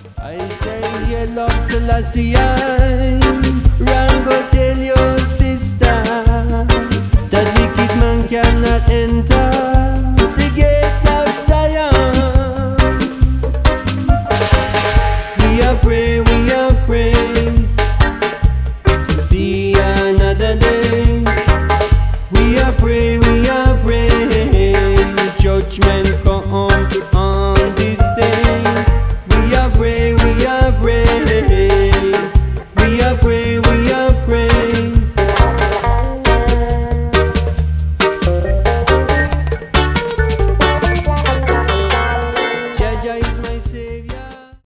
I say, yeah, Lord Selassie, run go tell your sister that wicked man cannot enter